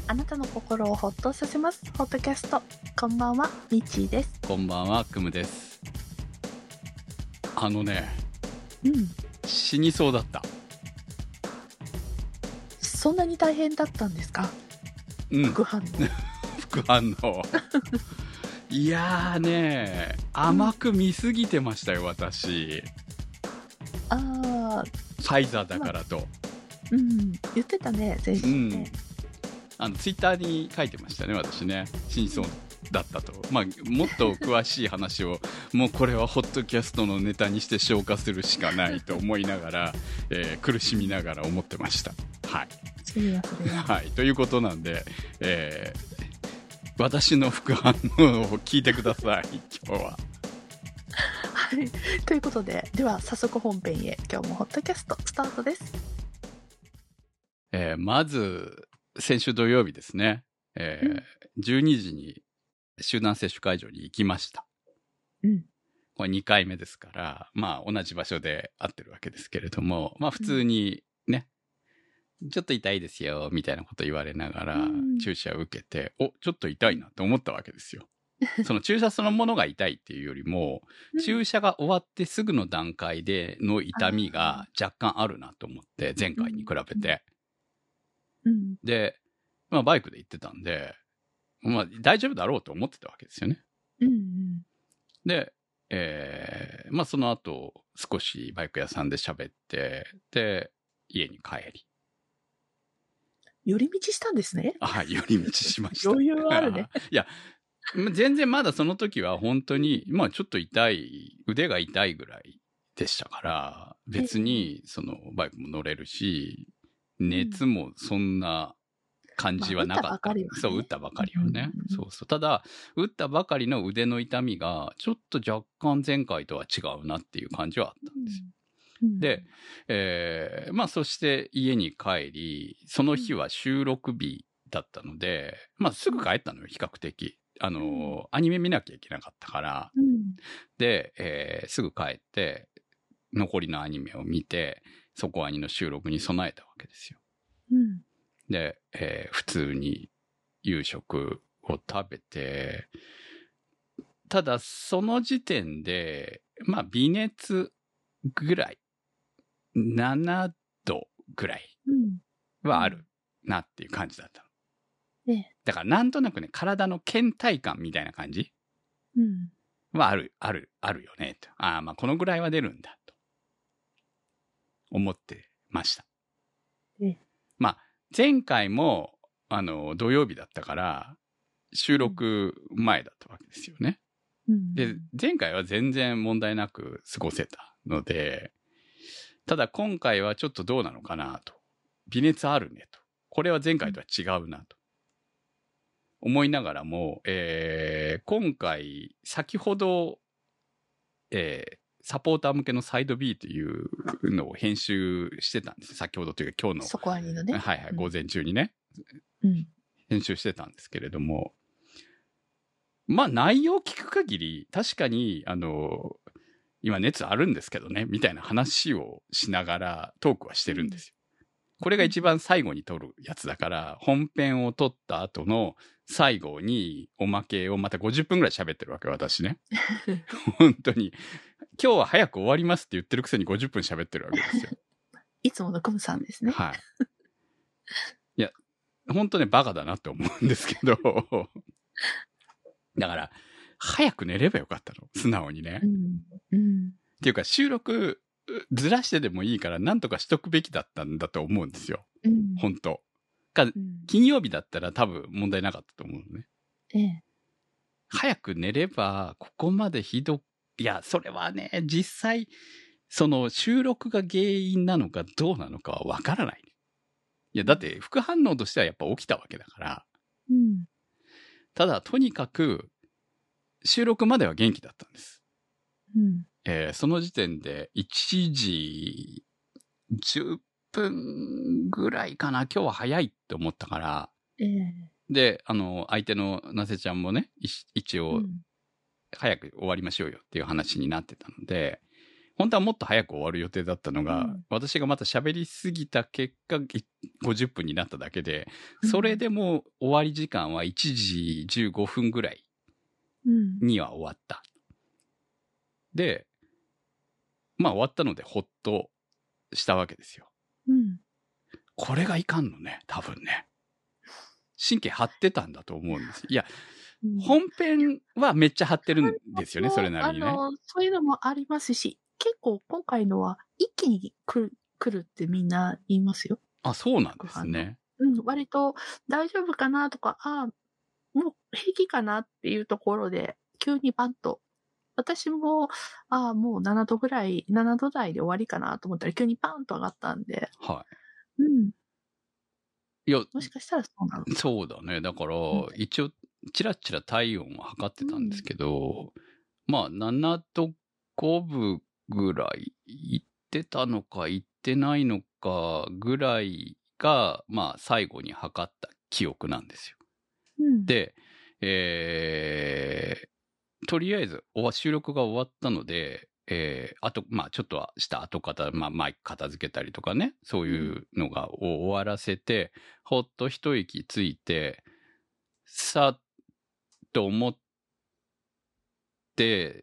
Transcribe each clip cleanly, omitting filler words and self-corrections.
あなたの心をほっとさせますポッドキャスト。こんばんは、みちーです。 こんばんは、くむです。死にそうだった。 そんなに大変だったんですか？副反応副反応いやーね、甘く見すぎてましたよ、私。ファイザーだからと、 言ってたね、前週ね。 ツイッターに書いてましたね、私ね。死にそうだったと。もっと詳しい話をもうこれはホットキャストのネタにして消化するしかないと思いながら、苦しみながら思ってました。はい。はい、ということなんで、私の副反応を聞いてください、今日は。 はい、ということで、では早速本編へ。今日もホットキャストスタートです。 まず先週土曜日ですね、12時に集団接種会場に行きました。これ2回目ですから、同じ場所で会ってるわけですけれども、普通にね、ちょっと痛いですよみたいなこと言われながら注射を受けて、ちょっと痛いなと思ったわけですよ。その注射そのものが痛いっていうよりも、注射が終わってすぐの段階での痛みが若干あるなと思って、前回に比べて。で、バイクで行ってたんで、大丈夫だろうと思ってたわけですよね。で、その後少しバイク屋さんで喋って、で、家に帰り。 寄り道したんですね。 はい、寄り道しました。 余裕あるね。 いや、全然まだその時は本当に、ちょっと腕が痛いぐらいでしたから、別にそのバイクも乗れるし、熱もそんな感じはなかった。そう、打ったばかりはね。そうそう。ただ、打ったばかりの腕の痛みが、ちょっと若干前回とは違うなっていう感じはあったんですよ。で、そして家に帰り、その日は収録日だったので、すぐ帰ったのよ、比較的。アニメ見なきゃいけなかったから。で、すぐ帰って、残りのアニメを見て、そこアニの収録に備えたわけですよ。で、普通に夕食を食べて、ただその時点で、微熱ぐらい、7度ぐらいはあるなっていう感じだったの。だからなんとなくね、体の倦怠感みたいな感じはあるよねと。このぐらいは出るんだと思ってました。前回も土曜日だったから収録前だったわけですよね。で、前回は全然問題なく過ごせたので、ただ今回はちょっとどうなのかなと。微熱あるねと。これは前回とは違うなと思いながらも、今回先ほど、サポーター向けのサイド B というのを編集してたんです。先ほどというか今日の。 そこはにのね。 はいはい、午前中にね。編集してたんですけれども。内容を聞く限り、確かに、今熱あるんですけどね、みたいな話をしながらトークはしてるんですよ。これが一番最後に撮るやつだから、本編を撮った後の最後におまけをまた50分ぐらい喋ってるわけ、私ね。本当に。今日は早く終わりますって言ってるくせに50分喋ってるわけですよ。 いつものコムさんですね。 はい。いや、本当ね、バカだなって思うんですけど。だから、早く寝ればよかったの。素直にね。っていうか、収録ずらしてでもいいから、なんとかしとくべきだったんだと思うんですよ。本当。金曜日だったら多分問題なかったと思うのね。早く寝れば、ここまでいや、それはね、実際、その収録が原因なのかどうなのかはわからない。いや、だって副反応としてはやっぱ起きたわけだから。ただ、とにかく、収録までは元気だったんです。その時点で1時10分ぐらいかな。今日は早いって思ったから。で、相手のなせちゃんもね、一応、早く終わりましょうよっていう話になってたので、 本当はもっと早く終わる予定だったのが、 うん、 私がまた喋りすぎた結果、50分になっただけで、 うん、 それでも終わり時間は1時15分ぐらいには終わった。で、まあ終わったのでほっとしたわけですよ。 うん。 これがいかんのね、多分ね。神経張ってたんだと思うんです。いや、 うん、 本編はめっちゃ張ってるんですよね、それなりにね。 そういうのもありますし、結構今回のは一気に来るってみんな言いますよ。 あ、そうなんですね。 うん、割と大丈夫かなとか、もう平気かなっていうところで、急にバンと。私も、もう7度ぐらい、7度台で終わりかなと思ったら、急にパンと上がったんで。 はい。うん。 いや、 もしかしたらそうなのか。 そうだね。だから、一応、チラチラ体温を測ってたんですけど、まあ、7度5分ぐらい行ってたのか行ってないのかぐらいが、まあ、最後に測った記憶なんですよ。で、とりあえず収録が終わったので、あと、まあ、ちょっとした後片、まあ、マイク片付けたりとかね、そういうのが終わらせて、ほっと一息ついて、さっと思って、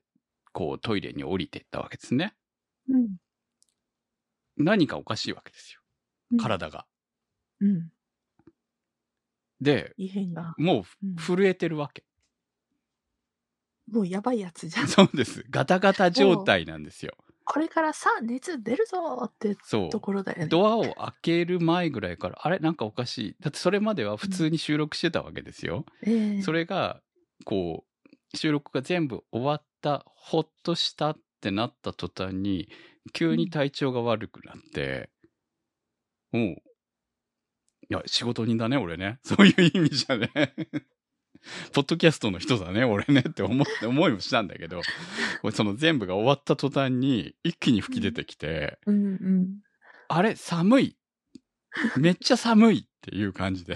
こうトイレに降りていったわけですね。 うん。 何かおかしいわけですよ。体が。 うん。 で、 異変が。 もう震えてるわけ。 もうやばいやつじゃん。 そうです。ガタガタ状態なんですよ。 これからさ、熱出るぞってところだよね。 ドアを開ける前ぐらいから、あれなんかおかしい。だってそれまでは普通に収録してたわけですよ。それが、こう、収録が全部終わった、ほっとしたってなった途端に、急に体調が悪くなって、もう、いや、仕事人だね、俺ね。そういう意味じゃね。ポッドキャストの人だね、俺ねって思いもしたんだけど、その全部が終わった途端に一気に吹き出てきて、あれ、寒い。めっちゃ寒いっていう感じで。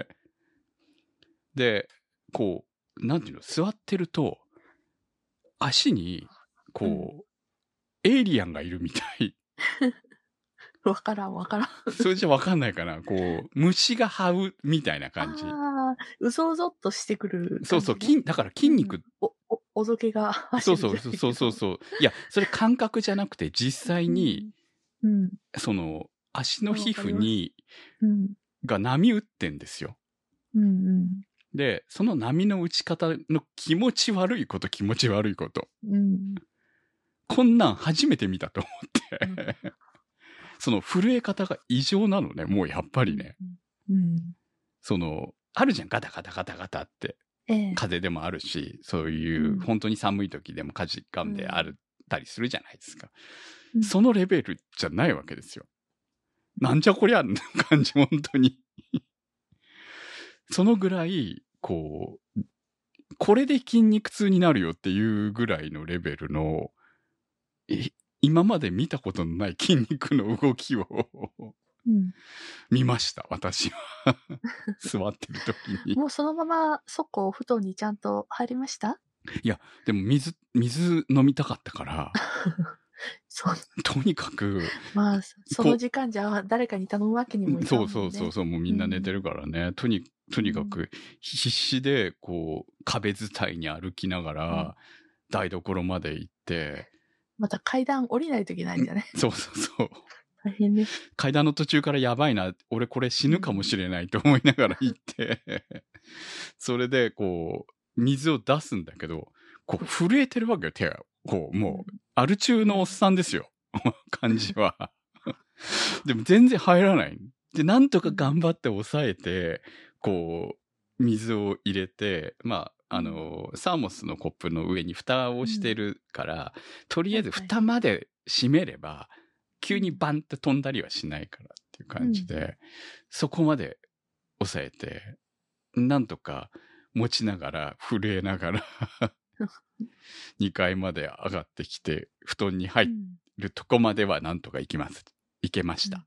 で、こう、なんていうの、座ってると、足に、こう、エイリアンがいるみたい。 わからん。 それじゃわかんないかな。こう、虫が這うみたいな感じ。 うぞうぞっとしてくる、ね。 そうそう、だから筋肉。 おぞけが走る。そう。いや、それ感覚じゃなくて、実際に、その、足の皮膚に、が波打ってんですよ。で、その波の打ち方の気持ち悪いこと。こんなん初めて見たと思って。その震え方が異常なのね、もうやっぱりね。その、あるじゃん、ガタガタって。風邪でもあるし、そういう本当に寒い時でもかじかんであったりするじゃないですか。そのレベルじゃないわけですよ。なんじゃこりゃの感じ、本当に。そのぐらい、こう、これで筋肉痛になるよっていうぐらいのレベルの、今まで見たことのない筋肉の動きを見ました、私は。座ってる時に。 もうそのまま、そっこお布団にちゃんと入りました？ いや、でも水飲みたかったから、とにかく。 まあ、その時間じゃ誰かに頼むわけにもいかんもんね。 そう、もうみんな寝てるからね。とにかく必死で、こう、壁伝いに歩きながら、台所まで行って、 また階段降りないといけないんじゃね。 そう。 大変ね。 階段の途中からやばいな、俺これ死ぬかもしれないと思いながら行って、それでこう、水を出すんだけど、こう震えてるわけよ、手が。こう、もう、アル中のおっさんですよ。感じは。でも全然入らない。で、なんとか頑張って抑えて、こう、水を入れて、まあ、サーモスのコップの上に蓋をしてるから、とりあえず蓋まで閉めれば、急にバンって飛んだりはしないからっていう感じで、そこまで抑えて、なんとか持ちながら、震えながら、2階まで上がってきて、布団に入るとこまではなんとか行けました。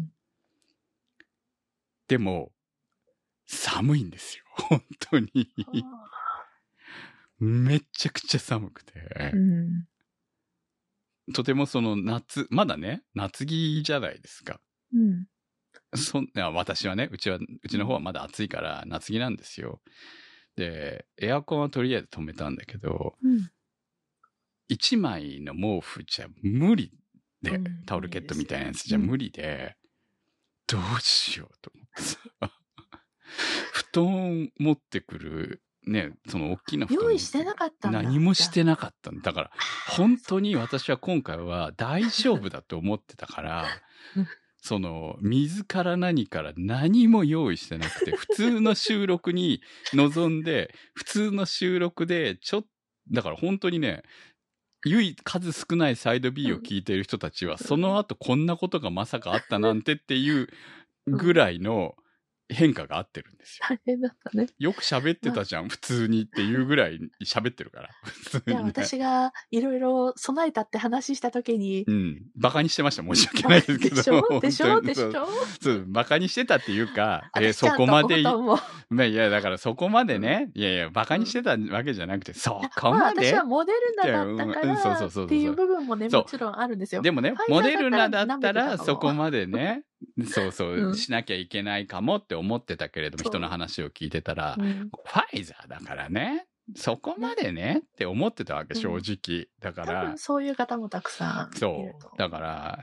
でも、寒いんですよ。本当に。めちゃくちゃ寒くて。 とてもそのまだね、夏着じゃないですか。 うん。 私はね、うちの方はまだ暑いから夏着なんですよ。で、エアコンはとりあえず止めたんだけど、1枚の毛布じゃ無理で、タオルケットみたいなやつじゃ無理で、どうしようと思ってさ。布団持ってくる、ね、その大きな布団。 用意してなかったんだ。 何もしてなかったんだ。だから、本当に私は今回は大丈夫だと思ってたから、その、水から何から何も用意してなくて、普通の収録に臨んで、普通の収録で、だから本当にね、数少ないサイド B を聞いている人たちは、その後こんなことがまさかあったなんてっていうぐらいの変化があってるんですよ。 大変だったね。 よく喋ってたじゃん、普通にっていうぐらい喋ってるから。普通にね、 いや、私がいろいろ備えたって話したときに。 バカにしてました。申し訳ないですけど。 でしょそう、バカにしてたっていうか、そこまで、いや、だからそこまでね、いや、バカにしてたわけじゃなくて、そこまで。 私はモデルナだったからっていう部分もね、もちろんあるんですよ。 でもね、モデルナだったらそこまでね、そうしなきゃいけないかもって思ってたけれども、人の話を聞いてたら、ファイザーだからね、そこまでねって思ってたわけ、正直。だから。多分そういう方もたくさんいると。 そう。だから、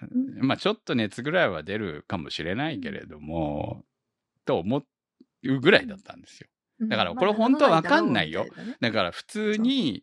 まあちょっと熱ぐらいは出るかもしれないけれども、と思うぐらいだったんですよ。だからこれ本当はわかんないよ。だから普通に、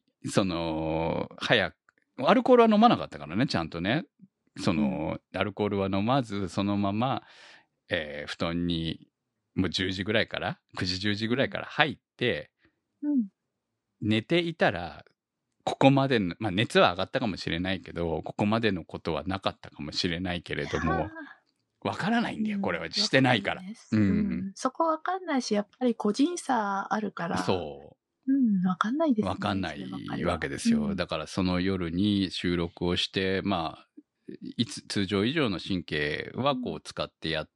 アルコールは飲まなかったからね、ちゃんとね。アルコールは飲まず、そのまま、布団に、もう10時ぐらいから、9時10時ぐらいから入って、寝ていたら、ここまでの、まあ熱は上がったかもしれないけど、ここまでのことはなかったかもしれないけれども、わからないんだよ、これは。してないから。 そこわかんないし、やっぱり個人差あるから。 そう。 わかんないですね。 わかんないわけですよ。だからその夜に収録をして、まあ、通常以上の神経はこう使ってやって、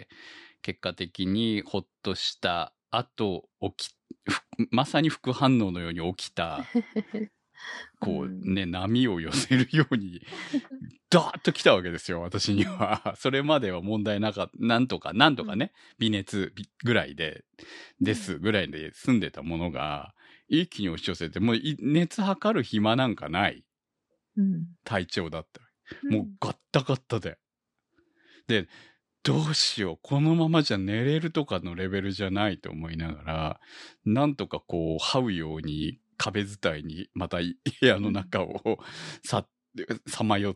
結果的にほっとした後、まさに副反応のように起きた、こうね、波を寄せるように、ダーッと来たわけですよ、私には。それまでは問題なかった。なんとかね、微熱ぐらいぐらいで済んでたものが、一気に押し寄せて、もう熱測る暇なんかない。体調だった。もうガッタガッタで。で、どうしよう。このままじゃ寝れるとかのレベルじゃないと思いながら、なんとかこう、這うように壁伝いに、また部屋の中をさまよって、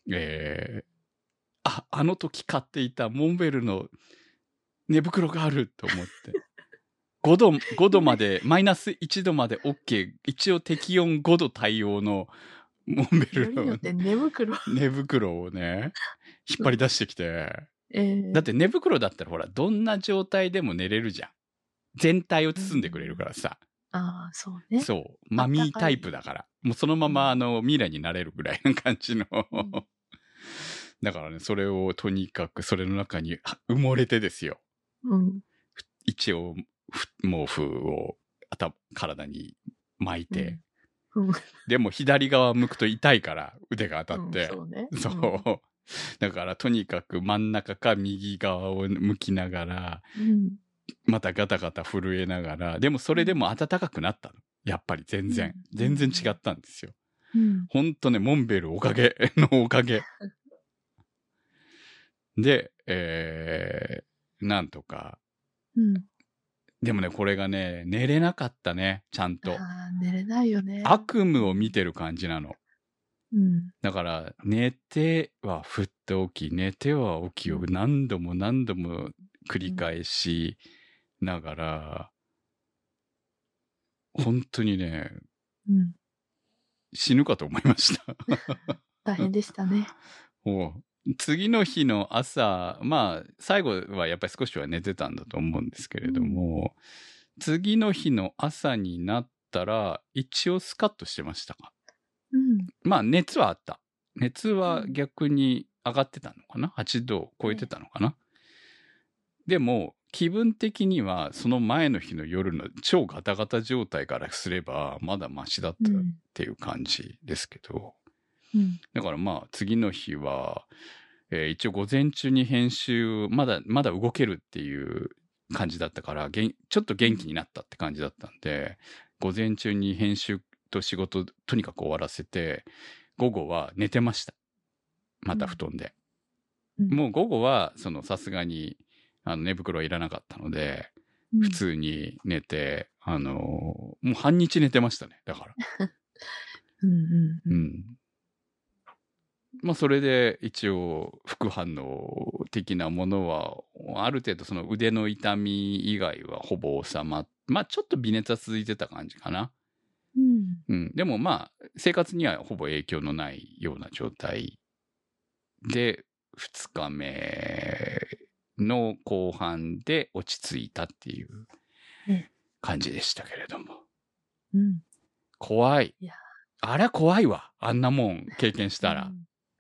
あの時買っていたモンベルの寝袋があると思って。5度まで、マイナス1度まで OK。一応適温5度対応のモンベルの寝袋をね、引っ張り出してきて。だって寝袋だったらほら、どんな状態でも寝れるじゃん。全体を包んでくれるからさ。 ああ、そうね。 そう。マミータイプだから。もうそのままミイラになれるぐらいな感じの。だからね、それをとにかくそれの中に埋もれてですよ。一応、毛布を体に巻いて。でも左側向くと痛いから腕が当たって。そう。だからとにかく真ん中か右側を向きながら、またガタガタ震えながら、でもそれでも暖かくなったの。やっぱり全然違ったんですよ。ほんとね、モンベルおかげ。で、なんとか。でもね、これがね、寝れなかったね、ちゃんと。 寝れないよね。 悪夢を見てる感じなの。だから、寝ては振って起き、寝ては起きを何度も繰り返しながら、本当にね、死ぬかと思いました。 大変でしたね。 次の日の朝、まあ、最後はやっぱり少しは寝てたんだと思うんですけれども、次の日の朝になったら、一応スカッとしてましたか。まあ、熱はあった。熱は逆に上がってたのかな ?8 度超えてたのかな、でも、気分的にはその前の日の夜の超ガタガタ状態からすれば、まだマシだったっていう感じですけど、 だからまあ次の日は、一応午前中に編集、まだ動けるっていう感じだったから、ちょっと元気になったって感じだったんで、午前中に編集と仕事とにかく終わらせて、午後は寝てました。また布団で。もう午後は、さすがに、寝袋はいらなかったので、普通に寝て、もう半日寝てましたね、だから。まあ、それで一応、副反応的なものは、ある程度その腕の痛み以外はほぼ収まっ、まあ、ちょっと微熱は続いてた感じかな。でもまあ、生活にはほぼ影響のないような状態で、2日目の後半で落ち着いたっていう感じでしたけれども。怖い。あれは怖いわ。あんなもん経験したら。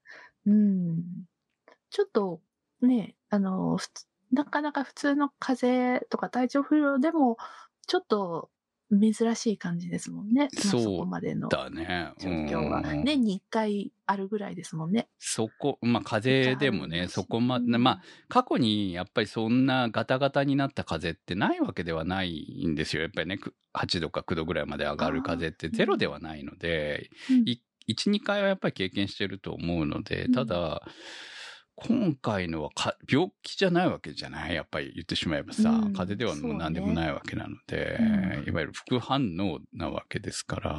ちょっとね、なかなか普通の風邪とか体調不良でも、ちょっと珍しい感じですもんね。そこまでの状況は。年に1回あるぐらいですもんね。 まあ風邪でもね、そこまで、まあ過去にやっぱりそんなガタガタになった風邪ってないわけではないんですよ。やっぱりね、8度か9度ぐらいまで上がる風邪ってゼロではないので、1、2回はやっぱり経験してると思うので、ただ、今回のは病気じゃないわけじゃない？やっぱり言ってしまえばさ、風邪ではもう何でもないわけなので、いわゆる副反応なわけですから、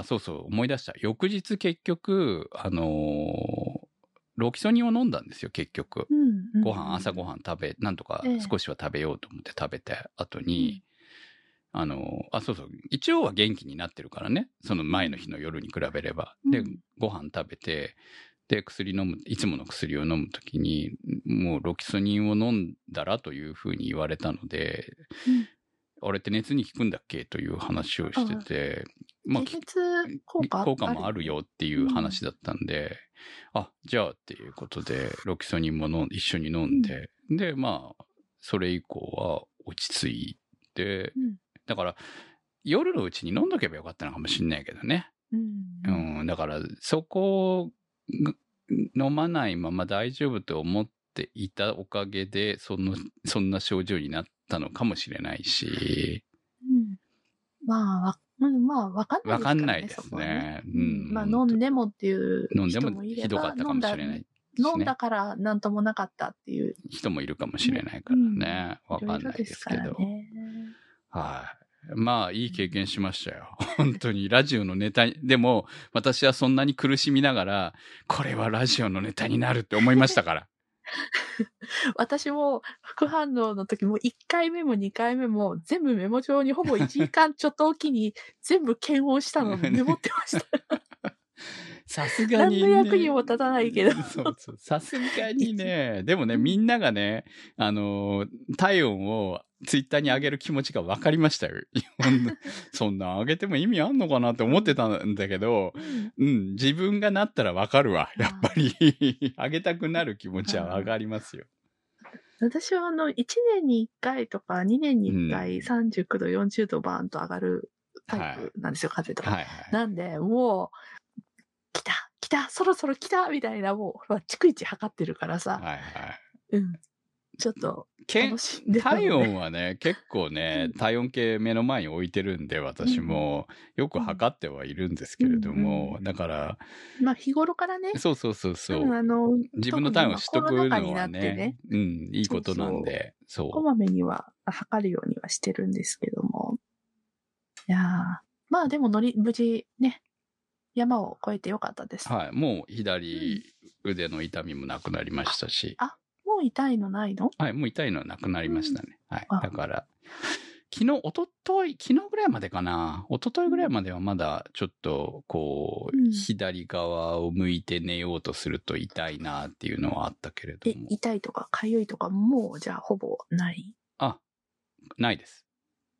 そうそう、思い出した。翌日結局、ロキソニンを飲んだんですよ、結局。朝ごはんなんとか少しは食べようと思って食べた後に、そうそう、一応は元気になってるからね、その前の日の夜に比べれば。で、ご飯食べて、で、いつもの薬を飲むときに、もうロキソニンを飲んだらというふうに言われたので、あれって熱に効くんだっけという話をしてて、 まあ、効果もあるよっていう話だったんで、じゃあっていうことで、ロキソニンも一緒に飲んで、で、まあ、それ以降は落ち着いて、だから、夜のうちに飲んどけばよかったのかもしれないけどね。だから、そこ飲まないまま大丈夫と思っていたおかげで、そんな症状になったのかもしれないし。 まあ、わかんないですからね。 わかんないですね。 まあ、飲んでもっていう人もいれば、 ひどかったかもしれない。 飲んだからなんともなかったっていう人もいるかもしれないからね。わかんないですけど。はい。まあ、いい経験しましたよ。本当に、ラジオのネタでも、私はそんなに苦しみながら、これはラジオのネタになるって思いましたから。 私も副反応の時も1回目も2回目も全部メモ帳にほぼ1時間ちょっとおきに全部検温したのメモってました。 さすがに、 ね。何の役にも立たないけど。 さすがにね、でもね、みんながね、体温をツイッターに上げる気持ちが分かりましたよ。そんな上げても意味あんのかなって思ってたんだけど、自分がなったら分かるわ。やっぱり、上げたくなる気持ちは分かりますよ。 私は1年に1回とか2年に1回39度、40度バーンと上がるタイプなんですよ、風邪とか。なんで、もう、来た、そろそろ来たみたいな、もう、逐一測ってるからさ。ちょっと、楽しんでたので。 体温はね、結構ね、体温計目の前に置いてるんで、私も、よく測ってはいるんですけれども、だから、 まあ、日頃からね。 そう。自分の体温をしとくのはね、いいことなんで、 こまめには測るようにはしてるんですけども。いやー、まあでも無事ね、山を越えてよかったです。 はい。もう左腕の痛みもなくなりましたし。 もう痛いのないの？ はい。もう痛いのはなくなりましたね。はい。だから、昨日ぐらいまでかな。一昨日ぐらいまではまだちょっと、左側を向いて寝ようとすると痛いなっていうのはあったけれども。 痛いとか痒いとかもうじゃあほぼない？ ないです。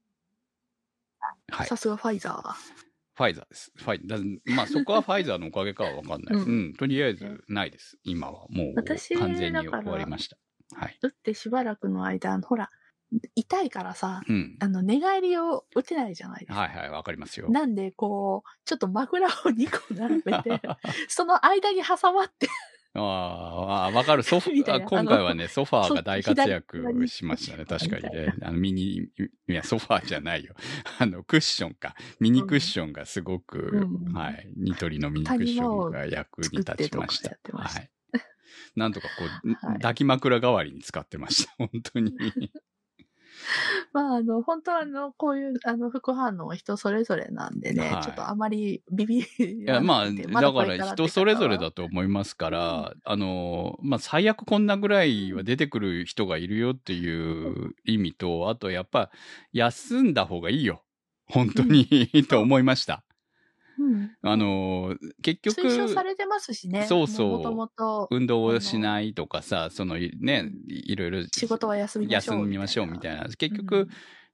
はい。 さすがファイザー。 ファイザーです。まあそこはファイザーのおかげかはわかんない。とりあえずないです。今はもう完全に終わりました。はい。 打ってしばらくの間、ほら、 痛いからさ、 うん。 寝返りを打てないじゃないですか。 はいはい、わかりますよ。 なんで、こう、ちょっと枕を2個並べて、その間に挟まって、 ああ、わかる。 みたいな。 今回はね、ソファーそが大活左躍側にしましたね。 みたいな確かにね。いや、ソファーじゃないよ。クッションか。ミニクッションがすごく、 うんはい。ニトリのミニクッションが役に立ちました作ってとかやって。ましたはい。なんとかこう、 はい抱き枕代わりに使ってました。本当に。 まあ、本当はこういう、副反応は人それぞれなんでね、 はいちょっとあまりビビいや、 らまあ、 ないで、まだからだこれから人それぞれだと思いますから、まあ、最悪こんなぐらいは出てくる人がいるよっていう意味と、あとやっぱ、休んだ方がいいよ。本当に、と思いました。 うん。 結局、 推奨されてますしね。 そうそうもともと。 運動をしないとかさ、ね、いろいろ。 仕事は休みましょう休みましょうみたいな。結局、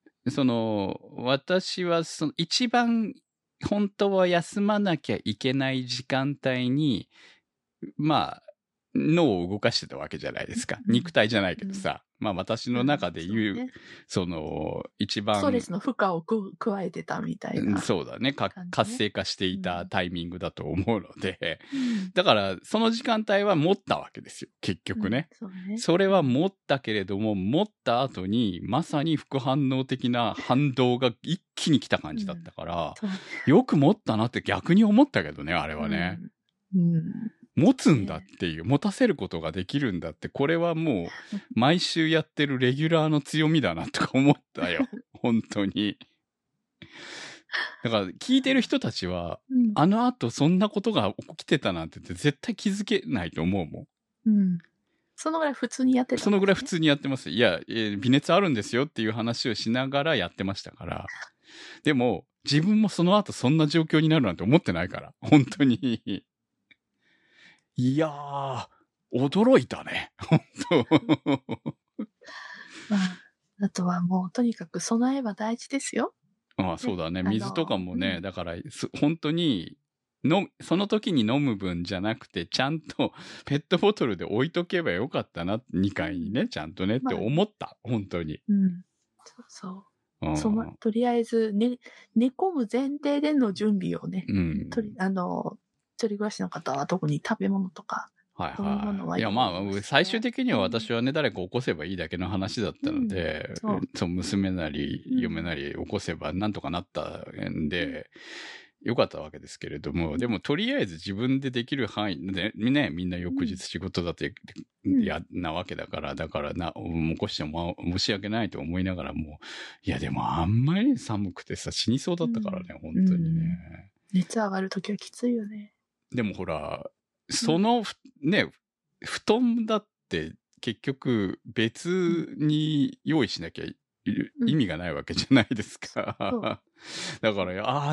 私は一番本当は休まなきゃいけない時間帯に、まあ、脳を動かしてたわけじゃないですか。肉体じゃないけどさ。まあ私の中で言う、一番。 ストレスの負荷を加えてたみたいな。 そうだね。活性化していたタイミングだと思うので。だから、その時間帯は持ったわけですよ。結局ね。それは持ったけれども、持った後に、まさに副反応的な反動が一気に来た感じだったから、よく持ったなって逆に思ったけどね、あれはね。持つんだっていう、持たせることができるんだって、これはもう、毎週やってるレギュラーの強みだなとか思ったよ。本当に。だから、聞いてる人たちは、あの後そんなことが起きてたなんて絶対気づけないと思うもん。 そのぐらい普通にやってた、 そのぐらい普通にやってます。いや、微熱あるんですよっていう話をしながらやってましたから。でも、自分もその後そんな状況になるなんて思ってないから。本当に。いやー、驚いたね。本当。 あとはもうとにかく備えは大事ですよ。 ああ、そうだね。水とかもね、だから、本当に、その時に飲む分じゃなくて、ちゃんとペットボトルで置いとけばよかったな、2階にね、ちゃんとねって思った。本当に。 そう。とりあえず、寝込む前提での準備をね。一人暮らしの方は特に食べ物とか。 はいはい。いや、まあ、最終的には私はね、誰か起こせばいいだけの話だったので、娘なり、嫁なり起こせばなんとかなったんで、よかったわけですけれども、でもとりあえず自分でできる範囲で、ね、みんな翌日仕事だってなわけだから、起こしても申し訳ないと思いながらも、いやでもあんまり寒くてさ、死にそうだったからね、本当にね。 熱上がるときはきついよね。 でもほら、ね、布団だって結局別に用意しなきゃ意味がないわけじゃないですか。だから、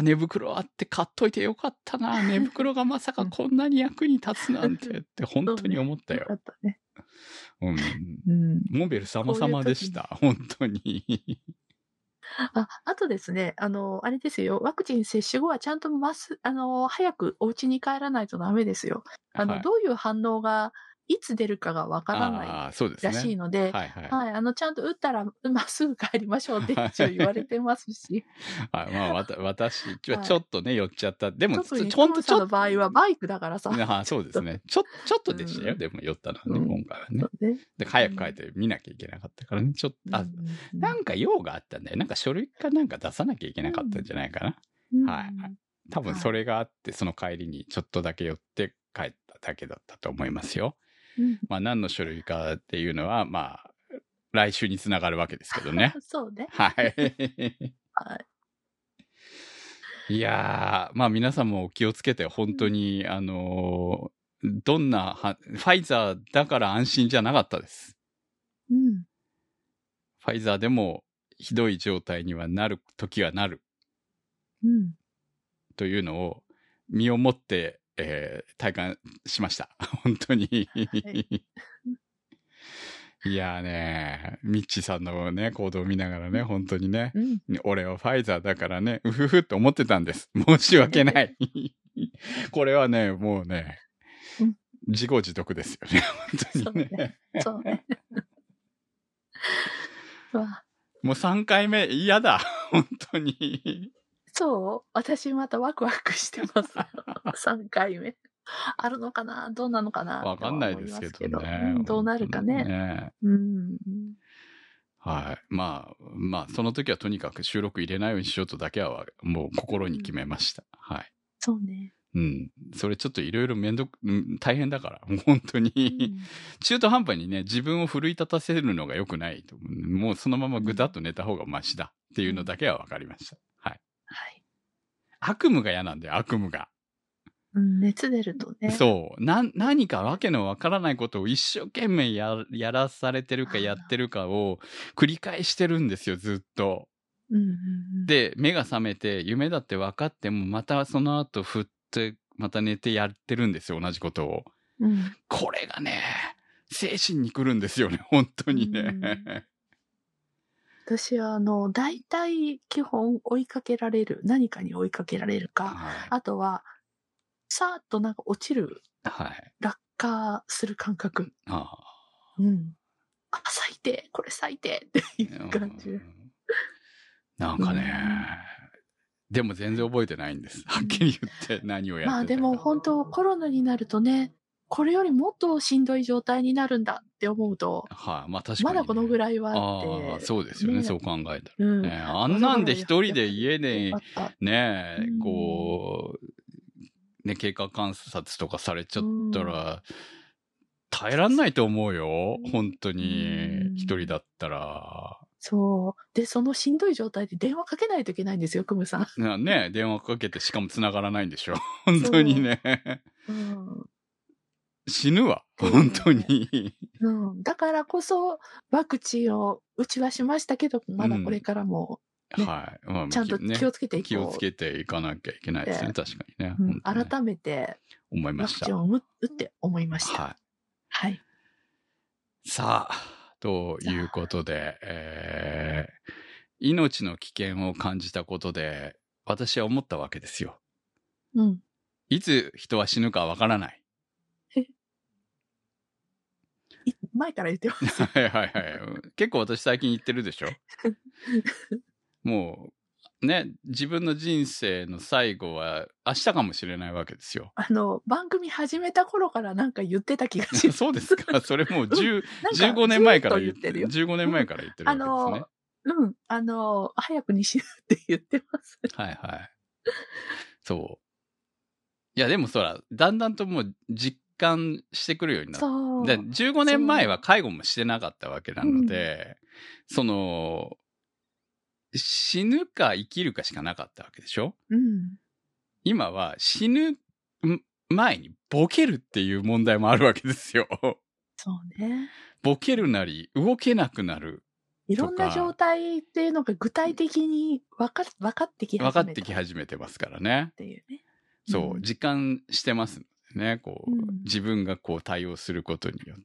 寝袋あって買っといてよかったな。寝袋がまさかこんなに役に立つなんてって本当に思ったよ。 よかったね。 モベル様々でした。本当に。 あとですね、あれですよ。ワクチン接種後はちゃんと早くお家に帰らないとダメですよ。どういう反応が、いつ出るかがわからないらしいので、ちゃんと打ったら、すぐ帰りましょうって一応言われてますし。 まあ、私はちょっとね、寄っちゃった。でも、 ちょっとの場合はバイクだからさ。 そうですね。ちょっとでしたよ。でも寄ったのはね、今回はね。で、早く帰って見なきゃいけなかったからね。なんか用があったんだよ。なんか書類かなんか出さなきゃいけなかったんじゃないかな。はい。多分それがあって、その帰りにちょっとだけ寄って帰っただけだったと思いますよ。まあ何の書類かっていうのは、まあ、来週につながるわけですけどね。 そうね。 はい。いやー、まあ皆さんも気をつけて、本当に、どんな、ファイザーだから安心じゃなかったです。ファイザーでもひどい状態にはなる時はなる。というのを身をもって、体感しました。本当に。いやーね、ミッチーさんのね、行動を見ながらね、本当にね、俺はファイザーだからね、うふふって思ってたんです。申し訳ない。これはね、もうね、自業自得ですよね、本当にね。 そうね。 もう3回目嫌だ。本当に。 そう私またワクワクしてますよ。3回目。あるのかなどうなのかなわかんないですけどね。 どうなるかね。 ねはい。まあ、その時はとにかく収録入れないようにしようとだけは、もう心に決めました。はい。 そうね。 それちょっといろいろ大変だから、もう本当に、中途半端にね、自分を奮い立たせるのが良くないと。もうそのままぐだっと寝た方がマシだっていうのだけは分かりました。はい。 はい。 悪夢が嫌なんだよ、悪夢が。 熱出るとね。 そう。何かわけのわからないことを一生懸命やらされてるかやってるかを繰り返してるんですよ、ずっと。で、目が覚めて夢だって分かっても、またその後振って、また寝てやってるんですよ、同じことを。これがね、精神に来るんですよね、本当にね。 私は大体基本追いかけられる、何かに追いかけられるか、あとは、さーっとなんか落ちる、落下する感覚。最低、これ最低っていう感じ。 なんかね、でも全然覚えてないんです。はっきり言って何をやってたか。 まあでも本当コロナになるとね、これよりもっとしんどい状態になるんだって思うと、 まあ確かに、 まだこのぐらいはって。 そうですよね、そう考えたら。あんなんで一人で家で、ね、こう、ね、経過観察とかされちゃったら、耐えらんないと思うよ。本当に。一人だったら。 そう。で、そのしんどい状態で電話かけないといけないんですよ、クムさん。ね、電話かけてしかも繋がらないんでしょ。本当にね。死ぬわ。本当に。 だからこそ、ワクチンを打ちはしましたけど、まだこれからも、はい。ちゃんと気をつけていこう。 気をつけていかなきゃいけないですね、確かにね。 改めて、 思いました。 ワクチンを打って思いました。はい。 さあ、ということで、命の危険を感じたことで、私は思ったわけですよ。いつ人は死ぬかわからない。 前から言ってます。 結構私最近言ってるでしょもう、ね、自分の人生の最後は明日かもしれないわけですよ。 番組始めた頃からなんか言ってた気がします。 そうですか。それもう15年前から言ってるよ。15年前から言ってるわけですね。 早くに死ぬって言ってます。 そう。いや、でもだんだんともう実感してくるようになって。15年前は介護もしてなかったわけなので、死ぬか生きるかしかなかったわけでしょ？今は死ぬ前にボケるっていう問題もあるわけですよ。 そうね。 ボケるなり動けなくなる。 いろんな状態っていうのが具体的に分かってき始めてますからね。 っていうね。 そう、実感してますね。こう、自分がこう対応することによって。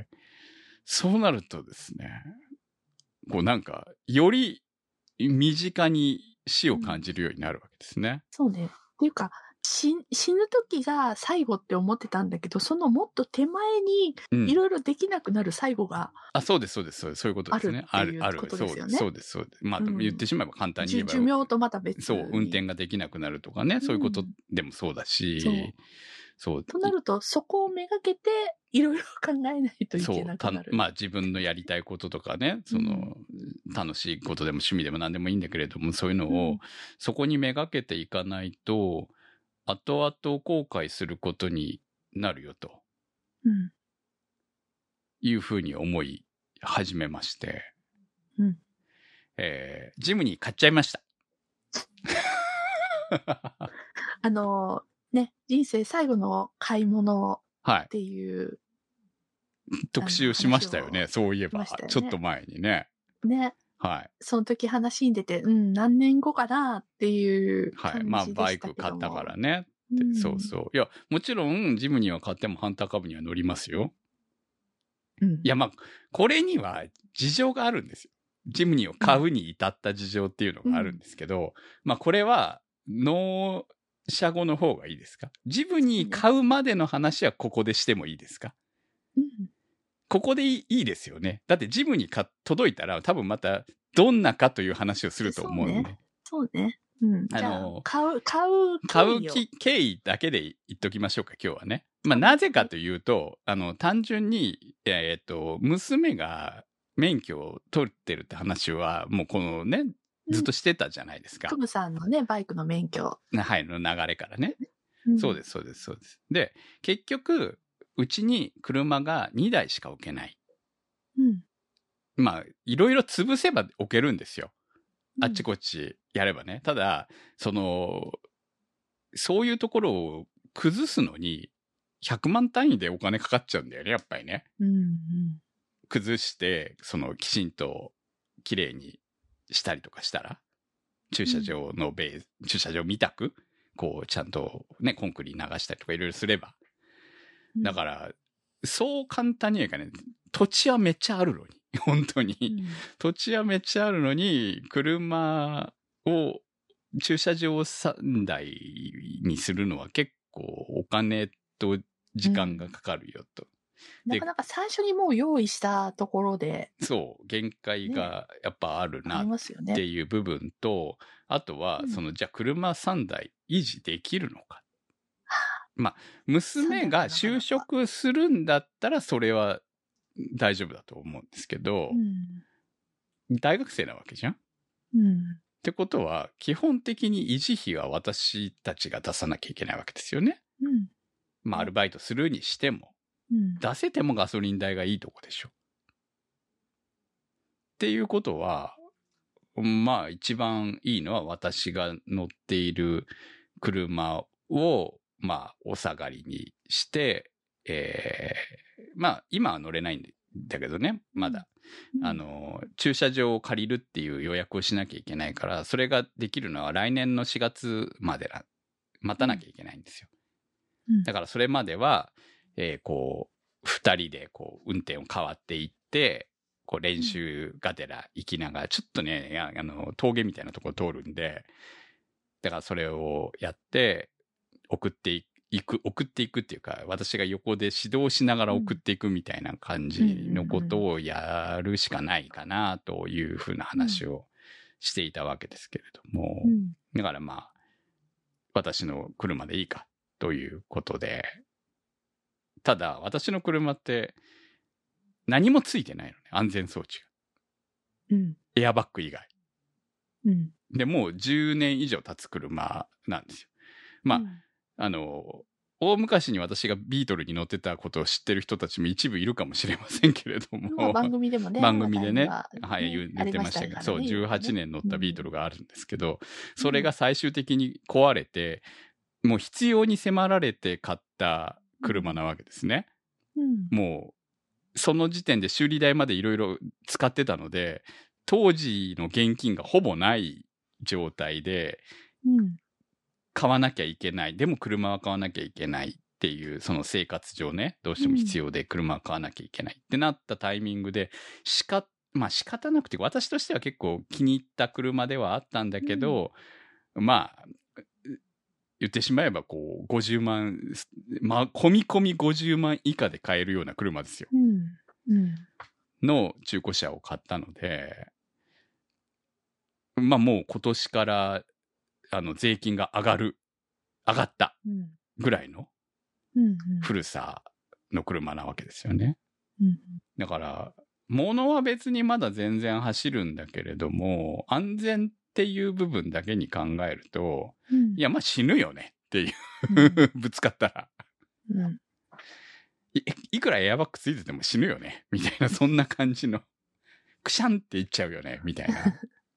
そうなるとですね、こうなんか、より身近に死を感じるようになるわけですね。 そうね。っていうか、死ぬ時が最後って思ってたんだけど、そのもっと手前にいろいろできなくなる最後が、 そうです。そういうことですね。 あるっていうことですよね。 そうです。まあ、言ってしまえば簡単に言えば。 寿命とまた別に。 そう、運転ができなくなるとかね、そういうことでもそうだし。 そうとなると、そこをめがけて、いろいろ考えないといけなくなる。 まあ自分のやりたいこととかね、楽しいことでも趣味でも何でもいいんだけれども、そういうのを、そこにめがけていかないと、後々後悔することになるよと。いうふうに思い始めまして。ジムに買っちゃいました。 ね、人生最後の買い物っていう、 特集しましたよね。そういえば、ちょっと前にね。 ね。その時話に出て、何年後かなっていう感じでしたけども。 まあ、バイク買ったからね。そうそう。いや、もちろん、ジムには買ってもハンター株には乗りますよ。いや、まあ、これには事情があるんですよ。ジムニーを買うに至った事情っていうのがあるんですけど、まあ、これは、納車後の方がいいですか？ジムニー買うまでの話はここでしてもいいですか？ここでいいですよね。だってジムに届いたら多分またどんなかという話をすると思うんで。 そうね。うん。じゃあ、買う経緯だけで言っときましょうか、今日はね。まあ、なぜかというと、単純に、娘が免許を取ってるって話は、もうこのね、ずっとしてたじゃないですか。 クムさんのね、バイクの免許。 はい、の流れからね。そうです。で、結局、うちに車が2台しか置けない。まあ、いろいろ潰せば置けるんですよ。あっちこっちやればね。ただ、そういうところを崩すのに、100万単位でお金かかっちゃうんだよね、やっぱりね。崩して、きちんと綺麗にしたりとかしたら、駐車場みたく、こう、ちゃんとね、コンクリ流したりとかいろいろすれば。だから、そう簡単にはいかない。土地はめっちゃあるのに。本当に。土地はめっちゃあるのに、車を、駐車場3台にするのは結構お金と時間がかかるよと。 なかなか最初にもう用意したところで。 そう、限界がやっぱあるなっていう部分と、あとは、じゃあ車3台維持できるのか。まあ、娘が就職するんだったらそれは大丈夫だと思うんですけど、大学生なわけじゃん。ってことは、基本的に維持費は私たちが出さなきゃいけないわけですよね。まあ、アルバイトするにしても、出せてもガソリン代がいいとこでしょ。っていうことは、まあ、一番いいのは私が乗っている車を、まあ、お下がりにして、まあ、今は乗れないんだけどね、まだ。駐車場を借りるっていう予約をしなきゃいけないから、それができるのは来年の4月まで待たなきゃいけないんですよ。だからそれまでは、こう、二人でこう、運転を変わっていって、こう、練習がてら行きながら、ちょっとね、峠みたいなところ通るんで、だからそれをやって、送っていくっていうか、私が横で指導しながら送っていくみたいな感じのことをやるしかないかなというふうな話をしていたわけですけれども、だからまあ、私の車でいいかということで、ただ私の車って何もついてないのね、安全装置が。エアバッグ以外。で、もう10年以上経つ車なんですよ。まあ、大昔に私がビートルに乗ってたことを知ってる人たちも一部いるかもしれませんけれども。 番組でもね。 番組でね。はい、言ってましたけど、そう、18年乗ったビートルがあるんですけど、それが最終的に壊れて、もう必要に迫られて買った車なわけですね。もう、その時点で修理代までいろいろ使ってたので、当時の現金がほぼない状態で、買わなきゃいけない。でも車は買わなきゃいけないっていう、その生活上ね、どうしても必要で車は買わなきゃいけないってなったタイミングで、まあ仕方なくて、私としては結構気に入った車ではあったんだけど、まあ、言ってしまえばこう50万、まあ込み込み50万以下で買えるような車ですよ。の中古車を買ったので、まあもう今年から税金が上がったぐらいの古さの車なわけですよね。だから、物は別にまだ全然走るんだけれども、安全っていう部分だけに考えると、いや、まあ死ぬよねっていうぶつかったら。いくらエアバッグついてても死ぬよねみたいな、そんな感じの、クシャンっていっちゃうよねみたいな。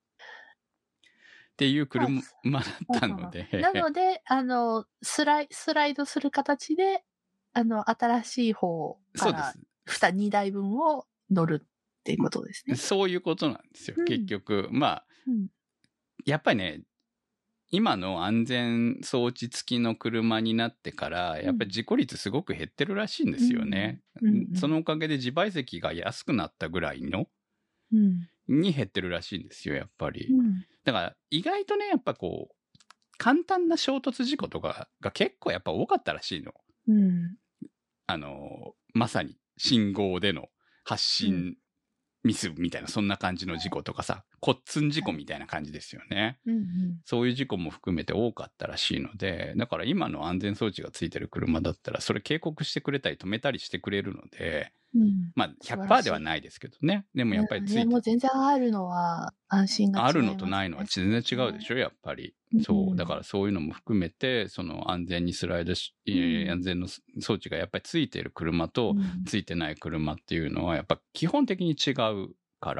っていう車だったので。 なので、スライドする形で、新しい方から2台分を乗るっていうことですね。 そういうことなんですよ、結局。まあ、やっぱりね、今の安全装置付きの車になってから、やっぱり事故率すごく減ってるらしいんですよね。そのおかげで自賠責が安くなったぐらいの、に減ってるらしいんですよ、やっぱり。だから意外とね、やっぱこう、簡単な衝突事故とかが結構やっぱ多かったらしいの。まさに信号での発進ミスみたいな、そんな感じの事故とかさ、コッツン事故みたいな感じですよね。 うんうん、 そういう事故も含めて多かったらしいので、だから今の安全装置がついてる車だったら、それ警告してくれたり止めたりしてくれるので、まあ 100% ではないですけどね。でもやっぱりついてる。 もう全然あるのは安心が違いますね。 あるのとないのは全然違うでしょ、やっぱり。そう。だからそういうのも含めて、その安全にスライドし、安全の装置がやっぱりついている車とついてない車っていうのは、やっぱ基本的に違うから、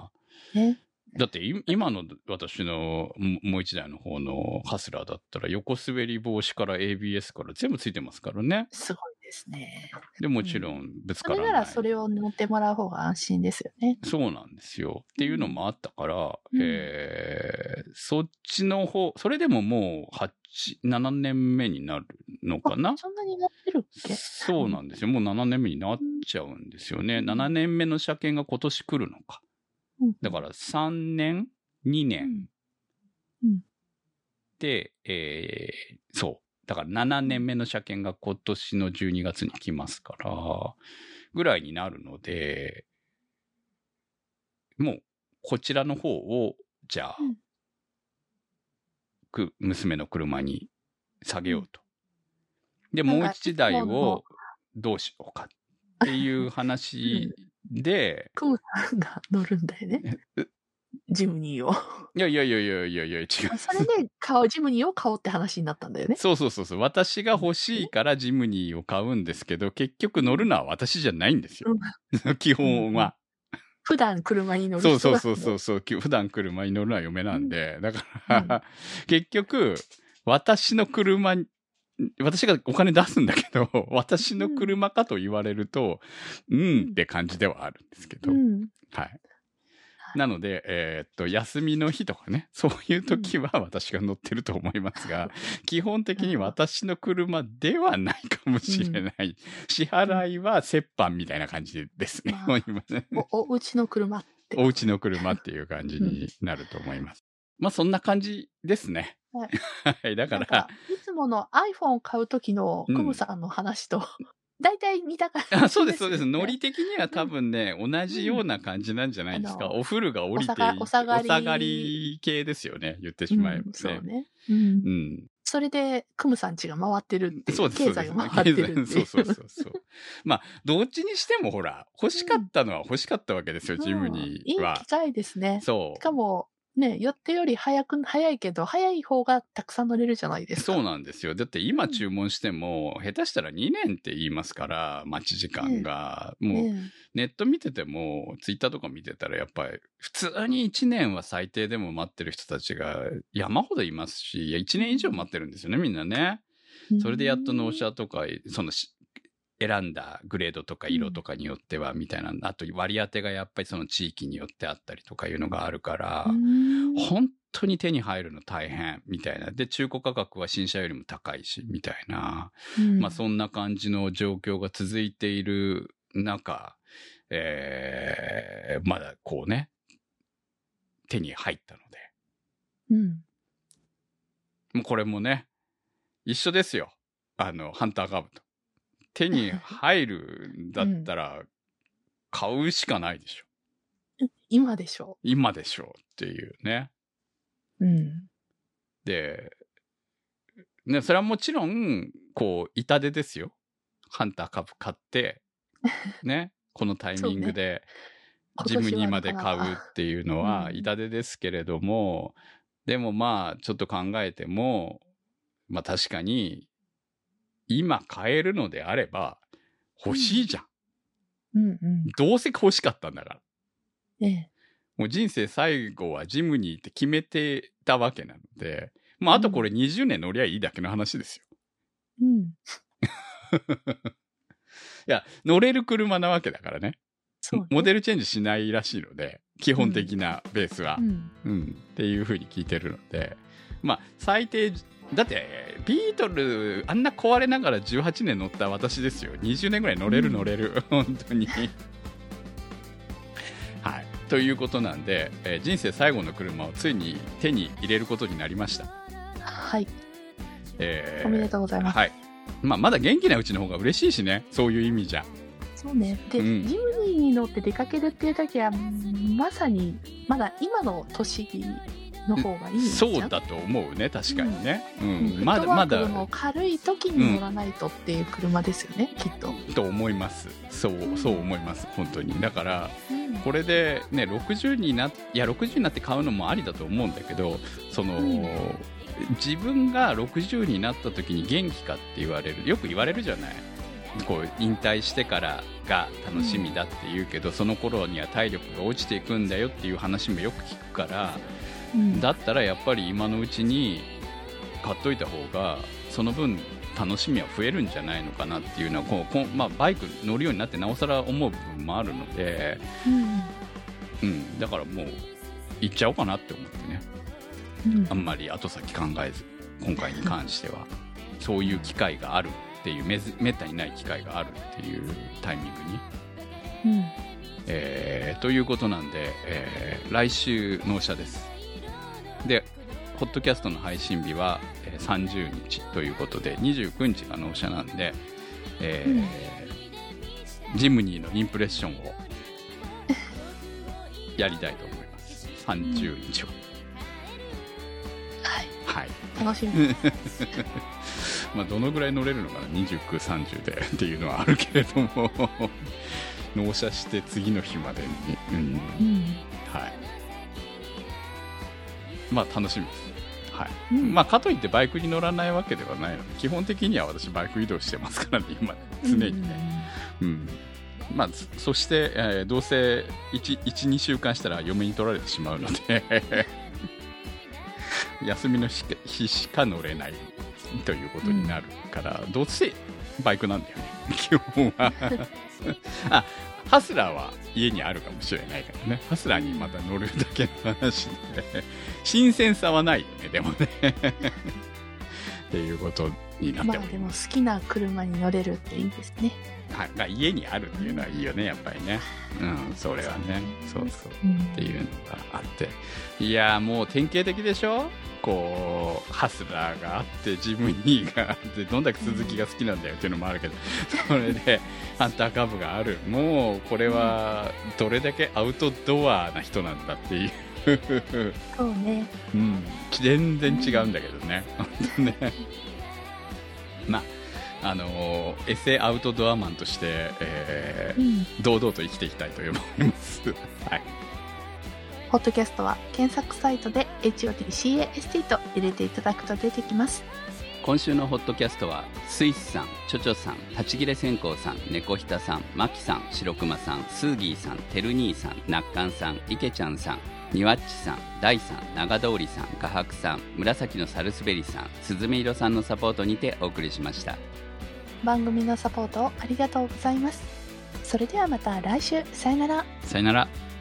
だって今の私のもう一台の方のハスラーだったら横滑り防止から ABS から全部ついてますからね。 すごいですね。 でもちろんぶつからない。 それならそれを乗ってもらう方が安心ですよね。 そうなんですよ。っていうのもあったから、そっちの方、それでももう7年目になるのかな。 そんなになってるっけ？ そうなんですよ。もう7年目になっちゃうんですよね。7年目の車検が今年来るのか。だから3年 ?2 年、で、そう。だから7年目の車検が今年の12月に来ますから、ぐらいになるので、もうこちらの方を、じゃあ、娘の車に下げようと。で、もう一台をどうしようかっていう話で、 クムさんが乗るんだよね。ジムニーを。 いや、違う。 それでジムニーを買おうって話になったんだよね。 そう。私が欲しいからジムニーを買うんですけど、結局乗るのは私じゃないんですよ。基本は。 普段車に乗る人だ。 そう。普段車に乗るのは嫁なんで。だから、結局、私がお金出すんだけど、私の車かと言われると、って感じではあるんですけど。はい。なので、休みの日とかね、そういう時は私が乗ってると思いますが、基本的に私の車ではないかもしれない。支払いは折半みたいな感じですね。 お家の車って。 お家の車っていう感じになると思います。まあそんな感じですね。はい。だから。 いつもの iPhone を買う時のクムさんの話と、大体似た感じですね。 そうです。ノリ的には多分ね、同じような感じなんじゃないですか。お風呂が降りてお下がり系ですよね。言ってしまえばね。 そうね。それで、クムさん家が回ってるっていう。経済が回ってるっていう。 そう。まあ、どっちにしてもほら、欲しかったのは欲しかったわけですよ、ジムニーは。 いい機会ですね。 そう。 しかも、ね、予定より早いけど、早い方がたくさん乗れるじゃないですか。 そうなんですよ。だって今注文しても、下手したら2年って言いますから、待ち時間が。もう、ネット見てても、ツイッターとか見てたら、やっぱり、普通に1年は最低でも待ってる人たちが山ほどいますし、1年以上待ってるんですよね、みんなね。それでやっと納車とか、選んだグレードとか色とかによってはみたいな、あと割り当てがやっぱりその地域によってあったりとかいうのがあるから、本当に手に入るの大変みたいな。で、中古価格は新車よりも高いし、みたいな。まあそんな感じの状況が続いている中、まだこうね、手に入ったので。もうこれもね、一緒ですよ。ハンターカブと。手に入るんだったら、買うしかないでしょ。 今でしょっていうね。で、ね、それはもちろん、こう、痛手ですよ。ハンター株買って、ね、このタイミングで、ジムニーまで買うっていうのは痛手ですけれども、でもまあ、ちょっと考えても、まあ確かに、今買えるのであれば欲しいじゃん。どうせ欲しかったんだから。もう人生最後はジムニーって決めてたわけなので、まああとこれ20年乗りゃいいだけの話ですよ。いや、乗れる車なわけだからね。モデルチェンジしないらしいので、基本的なベースは。っていう風に聞いてるので、まあ最低、だって、ビートル、あんな壊れながら18年乗った私ですよ。20年ぐらい乗れる。本当に。はい。ということなんで、人生最後の車をついに手に入れることになりました。 はい。おめでとうございます。 はい。まあ、まだ元気なうちの方が嬉しいしね。そういう意味じゃ。 そうね。で、ジムニーに乗って出かけるっていう時は、まさに、まだ今の年の方がいいんですよ。 そうだと思うね、確かにね。 まだも軽い時に乗らないとっていう車ですよね、きっと。 と思います。そう思います、本当に。だから、これでね、60になって買うのもありだと思うんだけど、自分が60になった時に元気かってよく言われるじゃない。こう引退してからが楽しみだって言うけど、その頃には体力が落ちていくんだよっていう話もよく聞くから、だったらやっぱり今のうちに買っといた方がその分楽しみは増えるんじゃないのかなっていうのはバイク乗るようになってなおさら思う部分もあるので、だからもう行っちゃおうかなって思ってね、あんまり後先考えず、今回に関してはそういう機会があるっていう、めったにない機会があるっていうタイミングに、ということなんで、来週納車です。でポッドキャストの配信日は30日ということで、29日が納車なんで、ジムニーのインプレッションをやりたいと思います。30日を、はい、 楽しみまあどのぐらい乗れるのかな、29、30でっていうのはあるけれども納車して次の日までに、はい、まあ楽しみです。はい、まあかといってバイクに乗らないわけではないので、基本的には私バイク移動してますからね、今常にね。まあそして、どうせ 1,2 週間したら嫁に取られてしまうので休みの日しか乗れないということになるから、どうせバイクなんだよね基本はハスラーは家にあるかもしれないからね。ハスラーにまた乗るだけの話で新鮮さはないよね、でもねっていうことになっております。 まあでも好きな車に乗れるっていいですね。 はい、家にあるっていうのはいいよね、やっぱりね。それはね、そうっていうのがあって、いやもう典型的でしょ。こうハスラーがあってジムニーがあって、どんだけ鈴木が好きなんだよっていうのもあるけど、それでハンターカブがある。もうこれはどれだけアウトドアな人なんだっていうそうね、 全然違うんだけどね、ねまあエセアウトドアマンとして、堂々と生きていきたいと思いますはい。 ポッドキャストは検索サイトで HOTCAST と入れていただくと出てきます。 今週のホットキャストはスイスさん、チョチョさん、立ち切れ線香さん、猫ひたさん、マキさん、白熊さん、スーギーさん、テル兄さん、ナッカンさん、イケちゃんさん、ニワッチさん、ダイさん、長通りさん、画伯さん、紫のサルスベリさん、スズメイロさんのサポートにてお送りしました。 番組のサポートをありがとうございます。それではまた来週、さよなら。 さよなら。